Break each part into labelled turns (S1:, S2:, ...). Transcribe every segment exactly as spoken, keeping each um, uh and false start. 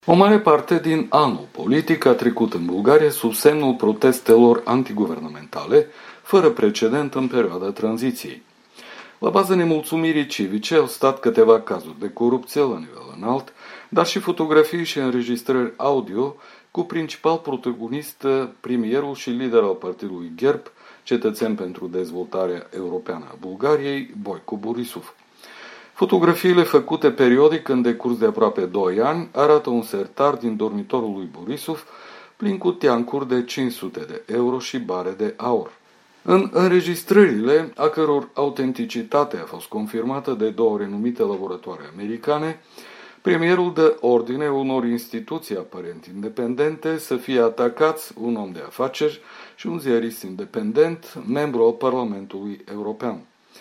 S1: O mare parte din anul politic a trecut în Bulgaria sub semnul protestelor antiguvernamentale, fără precedent în perioada tranziției. La baza nemulțumirii civice au stat câteva cazuri de corupție la nivel înalt, dar și fotografii și înregistrări audio cu principal protagonist premierul și lider al partidului G E R B, Cetățeni pentru Dezvoltarea Europeană a Bulgariei, Boico Borisov. Fotografiile făcute periodic în decurs de aproape doi ani arată un sertar din dormitorul lui Borisov plin cu teancuri de cinci sute de euro și bare de aur. În înregistrările, a căror autenticitate a fost confirmată de două renumite laboratoare americane, premierul dă ordine unor instituții aparent independente să fie atacați un om de afaceri și un ziarist independent, membru al Parlamentului European.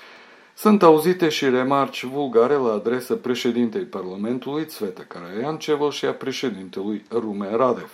S1: Sunt auzite și remarci vulgare la adresa președintei Parlamentului, Țveta Karaiancevo, și a președintelui Rumen Radev.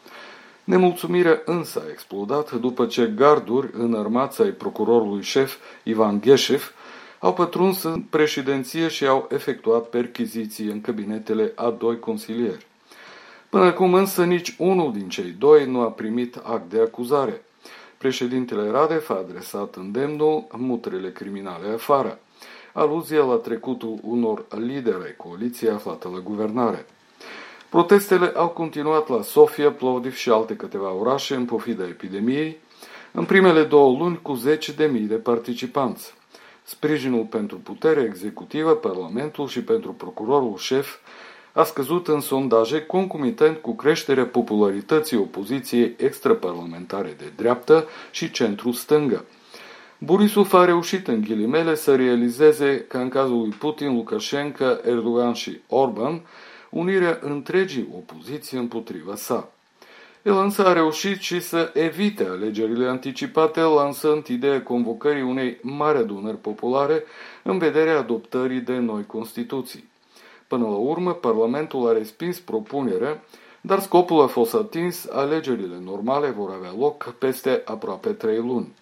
S1: Nemulțumirea însă a explodat după ce garduri înarmați ai procurorului șef Ivan Gheșev au pătruns în președinție și au efectuat perchiziții în cabinetele a doi consilieri. Până acum însă nici unul din cei doi nu a primit act de acuzare. Președintele Radev a adresat îndemnul mutrele criminale afară, aluzie la trecutul unor lideri ai coaliției aflate la guvernare. Protestele au continuat la Sofia, Plovdiv și alte câteva orașe în pofida epidemiei, în primele două luni cu zeci de mii de participanți. Sprijinul pentru puterea executivă, Parlamentul și pentru procurorul șef a scăzut în sondaje concomitent cu creșterea popularității opoziției extraparlamentare de dreaptă și centru-stângă. Borisov a reușit în ghilimele să realizeze, ca în cazul lui Putin, Lukashenko, Erdogan și Orban, unirea întregii opoziții împotriva sa. El însă a reușit și să evite alegerile anticipate, lansând ideea convocării unei mari adunări populare în vederea adoptării de noi Constituții. Până la urmă, Parlamentul a respins propunerea, dar scopul a fost atins, alegerile normale vor avea loc peste aproape trei luni.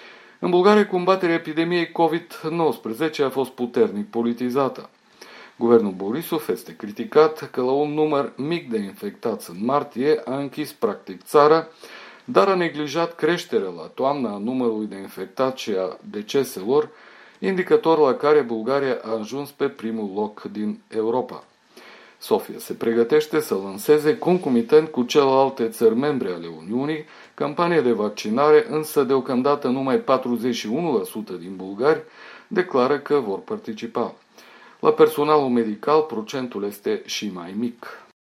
S1: În Bulgaria, combaterea epidemiei covid nouăsprezece a fost puternic politizată. Guvernul Borisov este criticat că la un număr mic de infectați în martie a închis practic țara, dar a neglijat creșterea la toamnă a numărului de infectați și a deceselor, indicator la care Bulgaria a ajuns pe primul loc din Europa. Sofia se pregătește să lanseze, concomitent cu celelalte țări membre ale Uniunii, campania de vaccinare, însă deocamdată numai patruzeci și unu la sută din bulgari declară că vor participa. La personalul medical, procentul este și mai mic.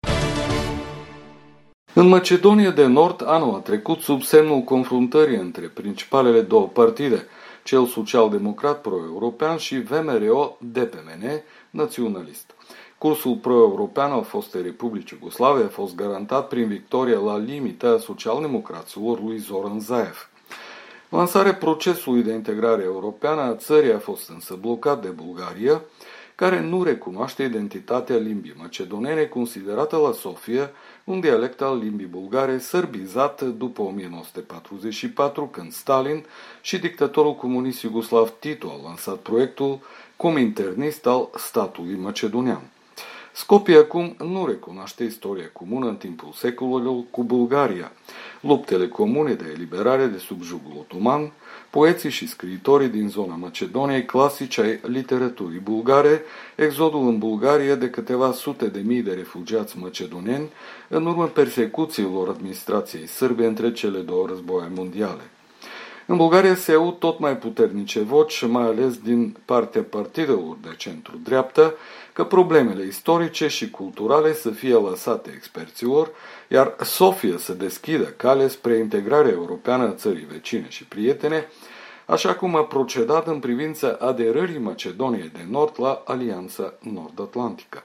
S1: În Macedonia de Nord, anul a trecut sub semnul confruntării între principalele două partide, cel social-democrat pro-european și V M R O D P M N naționalist. Cursul pro-european al fostei Republici Iugoslavia a fost garantat prin victoria la limită a social-democraților lui Zoran Zaev. Lansarea procesului de integrare europeană a țării a fost însă blocat de Bulgaria, care nu recunoaște identitatea limbii macedonene, considerată la Sofia un dialect al limbii bulgare sărbizat după o mie nouă sute patruzeci și patru, când Stalin și dictatorul comunist iugoslav Tito au lansat proiectul cominternist al statului macedonian. Skopje acum nu recunoaște istoria comună în timpul secolelor cu Bulgaria, luptele comune de eliberare de sub jugul otoman, poeții și scriitorii din zona Macedoniei clasici ai literaturii bulgare, exodul în Bulgaria de câteva sute de mii de refugiați macedoneni în urma persecuțiilor administrației sârbe între cele două războaie mondiale. În Bulgaria se aud tot mai puternice voci, mai ales din partea partidelor de centru-dreaptă, că problemele istorice și culturale să fie lăsate experților, iar Sofia să deschidă cale spre integrarea europeană a țării vecine și prietene, așa cum a procedat în privința aderării Macedoniei de Nord la Alianța Nord-Atlantică.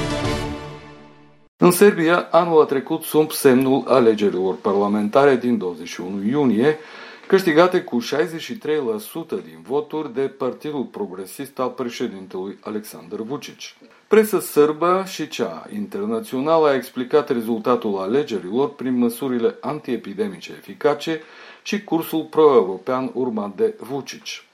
S1: În Serbia, anul a trecut sub semnul alegerilor parlamentare din douăzeci și unu iunie, câștigate cu șaizeci și trei la sută din voturi de Partidul Progresist al președintelui Aleksandar Vučić. Presa sârbă și cea internațională a explicat rezultatul alegerilor prin măsurile antiepidemice eficace și cursul pro-european urmat de Vučić.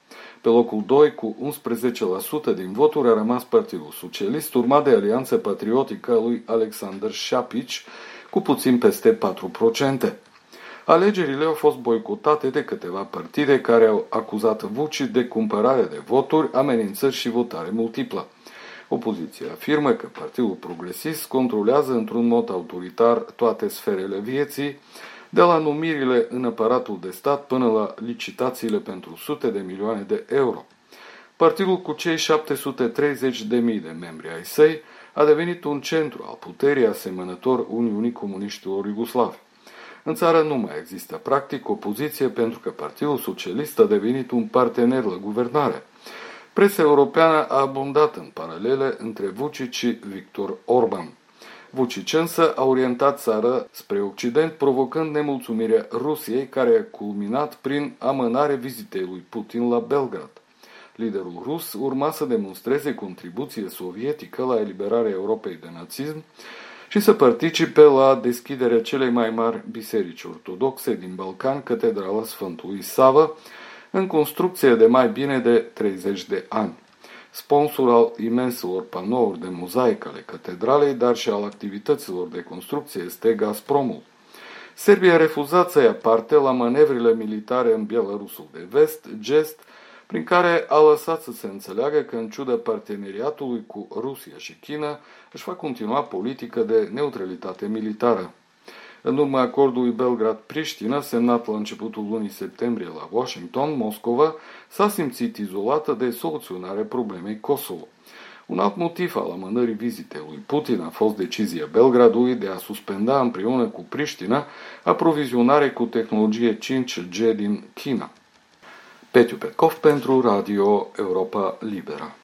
S1: Pe locul doi, cu unsprezece la sută din voturi, a rămas Partidul Socialist, urmat de Alianța Patriotică a lui Alexander Șapici, cu puțin peste patru la sută. Alegerile au fost boicotate de câteva partide care au acuzat Vučić de cumpărare de voturi, amenințări și votare multiplă. Opoziția afirmă că Partidul Progresist controlează într-un mod autoritar toate sferele vieții, de la numirile în aparatul de stat până la licitațiile pentru sute de milioane de euro. Partidul cu cei șapte sute treizeci de mii de membri ai săi a devenit un centru al puterii asemănător Uniunii Comuniștilor Iugoslavi. În țară nu mai există practic opoziție pentru că Partidul Socialist a devenit un partener la guvernare. Presa europeană a abundat în paralele între Vučić și Viktor Orban. Vučić însă a orientat țara spre Occident, provocând nemulțumirea Rusiei, care a culminat prin amânarea vizitei lui Putin la Belgrad. Liderul rus urma să demonstreze contribuție sovietică la eliberarea Europei de nazism și să participe la deschiderea celei mai mari biserici ortodoxe din Balcan, Catedrala Sfântului Sava, în construcție de mai bine de treizeci de ani. Sponsor al imenselor panouri de mozaic ale catedralei, dar și al activităților de construcție, este Gazpromul. Serbia a refuzat să ia parte la manevrele militare în Belarusul de Vest, gest prin care a lăsat să se înțeleagă că, în ciuda parteneriatului cu Rusia și China, își va continua politică de neutralitate militară. În urma acordului Belgrad-Priștina, semnat la începutul lunii septembrie la Washington, Moscova s-a simțit izolată de soluționarea problemei Kosovo. Un alt motiv al amânării vizitei lui Putin a fost decizia Belgradului de a suspenda împreună cu Priștina aprovizionare cu tehnologie cinci G din China. Petiu Petkov pentru Radio Europa Liberă.